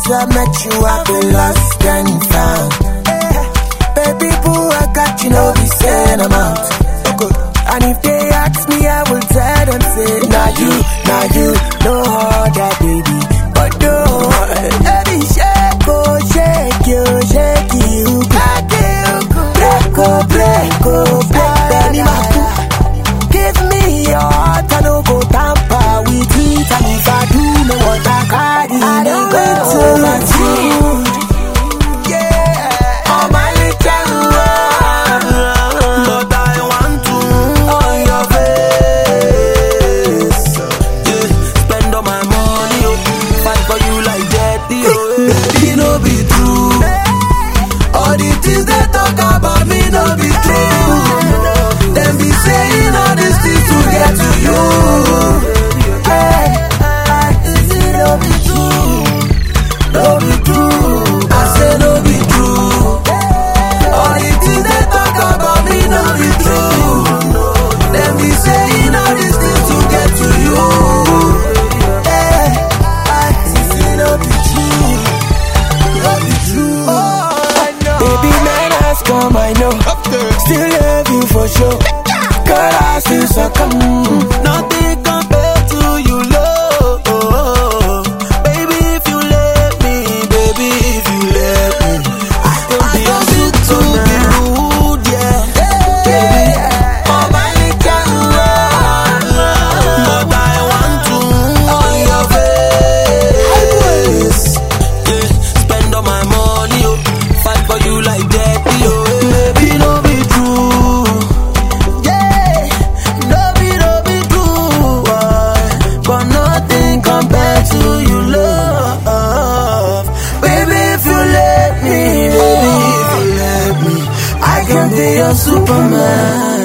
I met you, I've been lost and found. Baby boo, I got you, no be saying I'm out. And if they ask me, I will tell them, say, nah you, no other baby. But no, baby, shake, oh, shake you, break, oh, baby, my boo. Give me your heart, I no go tamper with it. And if I do, no what I carry, no go to my food. Yeah, on my little one. But I want to on your face. Yeah, spend all my money, oh, fight for you like that, oh. Baby, no be true. All the things they talk about me, no be true. Them be saying all these things to get to you. Is it no be true? No be true. I say no be true. All the things they talk about me, no be true. Them be saying all these things to get to you. Is it no be true? No be true. Baby, man, ask come, I know. Still love you for sure. Girl, I still succumb. Nothing compared to you, love. Baby, if you let me, I can be a Superman. Rude, yeah. Baby, oh my little one. But I want to on your face. Yeah, spend all my money, oh, fight for you like that, oh. Baby, no be true. But nothing compared to you, love. Baby, if you let me, I can be your Superman.